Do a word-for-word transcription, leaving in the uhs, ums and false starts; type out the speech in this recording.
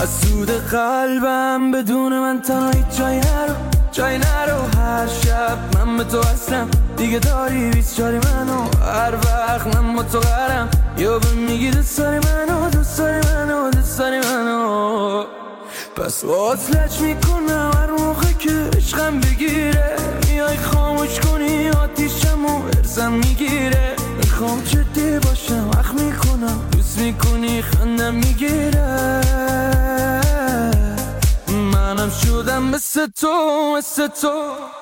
از سود قلبم بدون من تنهایی جای نرو جای نرو. هر شب من به تو هستم دیگه داری بیست چاری منو. هر وقت من با تو قرم یا به میگی دوست داری منو دوست داری منو دوست داری منو. پس وصلت میکنم هر موقع که عشقم بگیره. میای خاموش کنی آتیشمو ارزم میگیره. میخوام جدی باشم وقت میکنم دوست میکنی خندم میگیره. منم شدم مثل تو مثل تو.